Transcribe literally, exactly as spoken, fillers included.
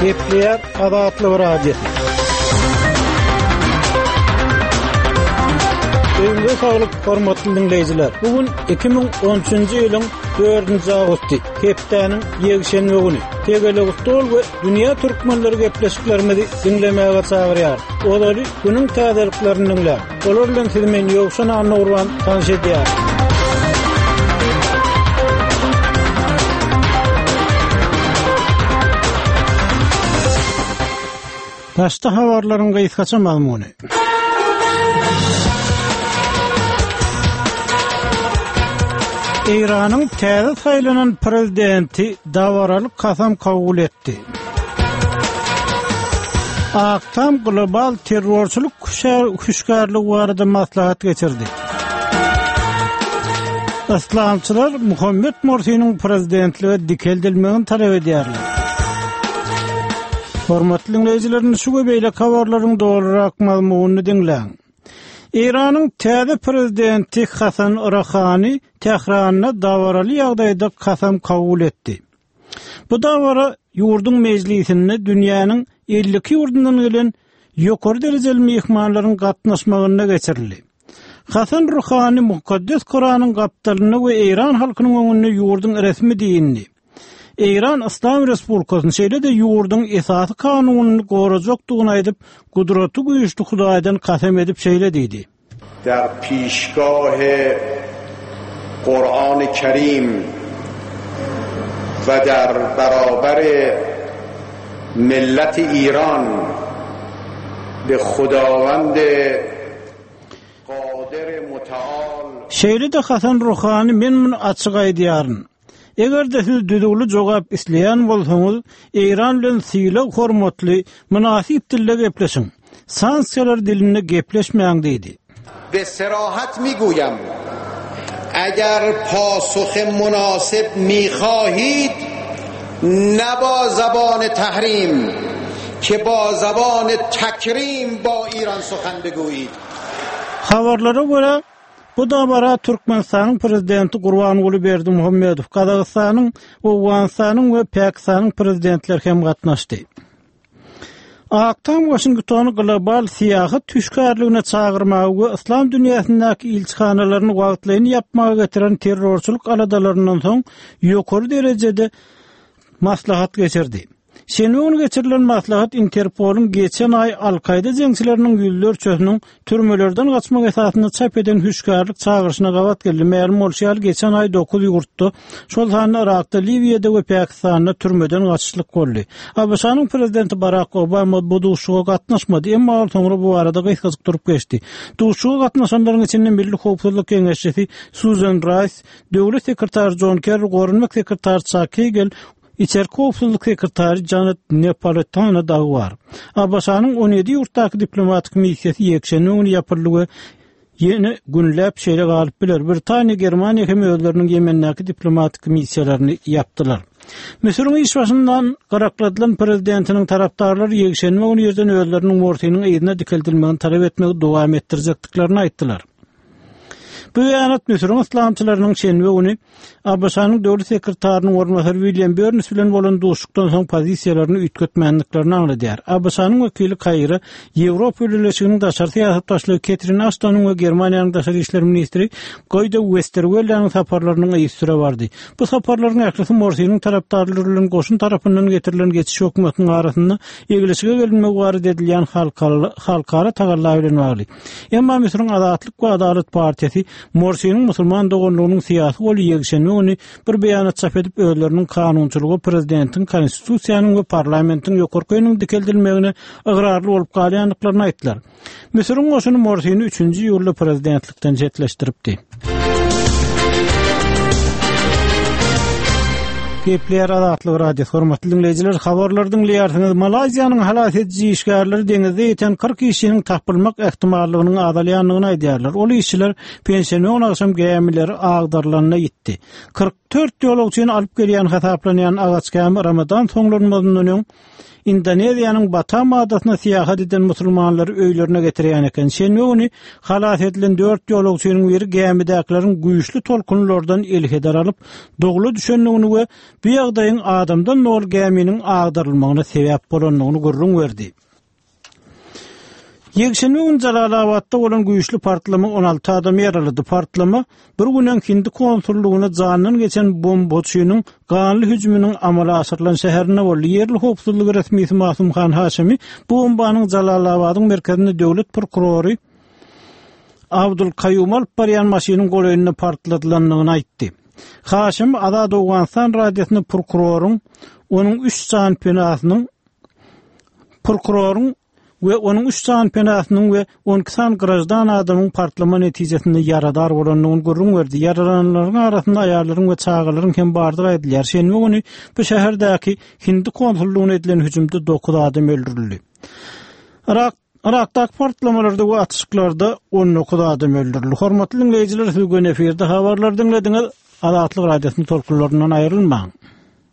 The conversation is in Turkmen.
Gepler Adatly Radio. Öňe saglyk hormatly dinleýijiler. Bugun iki bin on üçinji ýylyň dördünji awgusty, hepdeniň ýegşenme güni. Tegele gutdol we dünýä türkmenleri gepleşiklerimizi dinlemäge çagyrýar. Olary günüň täzeliklerini dinler. Olar bilen sizi men ýokşan anna urban tanış edýär. Başta habarlaryň gaýtgaça magmuny. İran'ın täze saýlanan prezidenti dawaralyk kasam kabul etdi. Aktam global terrorçuluk kuşgarlygy barada maslahat geçirdi. Islamçylar Muhammed Morsi'nin prezidentligi dikeldilmegini talep edýärler. Hormatly dinleýijiler, şu beýle habarlaryň dogrurak mazmunyny dinleň. İran'ın täze prezidenti Hasan Rouhani Tehranyna dawaraly ýagdaýda kasam kabul etdi. Bu dawara ýurdun mejlisinde dünýäniň ellik ýurdundan gelen ýokary derejeli mehmanlaryň gatnaşmagyna geçirildi. Hasan Rouhani mukaddes Kur'anyň gapdalyny we İran halkynyň öňünde ýurdun resmi dinini, İran İslam Respublikasyny şeýle-de ýurdun esasy kanunyny gorajakdygyny aýdyp, gudraty güýçli Hudaýdan kasam edip şeýle diýdi. در پیشگاه قرآن کریم و در برابر ملت ایران به خداوند قادر متعال şeýle-de Hasan Rouhani men muny açyk aýdýaryn. Eger de siz düdügli jogap isleýän bolsaňyz, İran bilen syýla hormatly, münasip dilde gepleşiň. Sanksiýalar dilinde gepleşmeýäň diýdi. به صراحت میگویم اگر پاسخ مناسب میخواهید نه با زبان تحریم که با زبان تکریم با ایران سخن بگویید. Habarlara göre bu dabara Türkmenistanyň prezidenti Gurbanuly Berdimuhammedow, Kazakstanyň, Awganistanyň we Pakistanyň prezidentleri hem gatnaşdy. Aktam Washington global siýasat tüşkärligine çagyrmagy we islam dünýäsindäki ilçihanalaryny wagtlaryny yapmagy getiren terrorçuluk aladalarynyň soň ýokary derejede maslahat geçirdi. Şenwün geçirilen maslahat Interpol'un geçen ay Al-Qaida jeňçileriniň ýüzler çösüniň türmelerden gaçmak esasyny çap eden hüşgärlik çagyrşyna gawat geldi. Mälum bolýar geçen ay dokuz ýurtda, şol sany Irakda, Libyada we Pakistanda türmeden gaçyşlyk boldy. A B S-nyň prezidenti Barack Obama bu duşuga gatnaşmady, emma soňra bu arada gaýtgaçyk durup geçdi. Duşuga gatnaşanlaryň içinden Milli Howpsuzlyk Keňeşçisi Susan Rice, döwlet sekretary John Kerry, gorunmak sekretary Chuck Hagel, İçerki Howpsuzlyk sekretary Janet Napolitano da var. A B S-nyň on ýedi ýurtdaky diplomatik missiýasy ýekşenligini ýapyrlygy ýene günläp şeýle galyp biler. Britaniýa, Germaniýa hem özleriniň Ýemendäki diplomatik missiýalaryny ýapdylar. Mesir'in iş başından garakladylan prezidentiniň tarapdarlary ýekşenme onu ýerden özleriniň Morsiýnyň eýdine dikeldilmegini talep etmegi dowam etdirjekdiklaryny aýtdylar. Bu ýanat Mesir'in islamçylarynyň şenwe güni A B S-nyň döwlet sekretarsynyň ornatary William Burns bilen bolan duşlukdan soň pozisiýalaryny ütgetmänliklerini aňladýar. A B S-nyň wekili Kaýra, Ýewropa Birleşiginiň daşary syýasat başlygy Catherine Ashton'un we Germaniýanyň daşary işler ministri Guido Westerwelle-nyň saparlarynyň ýysyra bardy. Bu saparlaryň äklisi Morsiýnyň tarapdarlary bilen goşun tarapyndan getirilen geçiş hökümetiniň arasynda egilişige gelinmegi barada edilýän halkara tagallar bilen bagly. Emma Mesir'in Azatlyk we Adalet partiýasy Morsiýnyň musulman dogonlugynyň syýasy goly ýegşenme ony bir beýanat çap edip özleriniň kanunçylygy, prezidentiň, konstitusiýanyň we parlamentiň ýokarkynyň dikeldilmegine ıgrarly bolup galýanlyklaryny aýtdylar. Mesir'in goşuny Morsiýny üçünji ýylda prezidentlikden jetleşdiripdi. Gepler Adatly Radio hormatly dinleýijiler, habarlary dinleýärsiňiz. Malaziýanyň halat edici işgärleri deňizde ýeten kırk kişiniň tapylmak ähtimallygynyň azalýanlygyny aýdýarlar. Ol işçiler pensiýony aşam gämileri agdarlanyna ýitdi. kırk dört ýolagçyny alyp gelýän hasaplanýan agaç gämi Ramadan soňlaryndan öňň Indoneziýanyň Batam adatyna siýahat eden musulmanlary öýlerine getirýän eken. Şenme güni halat edilen dört ýolagçynyň biri gemidäkilerin güýçli tolkunlardan elheder alyp dogly düşenligini we bu ýagdaýyň adamdan nol geminiň agdarylmagyna sebäp bolanlygyny görüň berdi. Ýekşenme Jalalabadda bolan güýçli partlama on alty adam ýaralady. Partlama bir günden Hindi konsullugyna janyny geçen bombaçynyň ganly hüjüminiň amala aşyrylan şäherine boldy. Ýerli howpsuzlyk resmisi Masum Khan Haşimi bu bombanyň Jalalabadyň merkezinde döwlet prokurory Abdul Qayyum al-Paryan maşynyň goýunyna partladylanlygyny aýtdy. Haşim Azad Awganistan radiosyny prokuroryň onuň üç can penasynyň prokuroryň we onuň üç can penasynyň we on iki san grajdan adamyň partlama netijesinde yaradar bolanlygyny görüň berdi. Yaralananlaryň arasynda aýallaryň we çagalaryň hem bardygy aýdylýar. Şenme güni bu şäherdäki Hindi konsullugyna edilen hüjümde dokuz adam öldürildi. Irak Irakdaky partlamalarda we atışyklarda on dokuz adam öldürildi. Hormatly dinleýijiler, bugün eferde habarlar dinlediňiz. Azatlyk radiosynyň tolkunlaryndan aýrylmaň.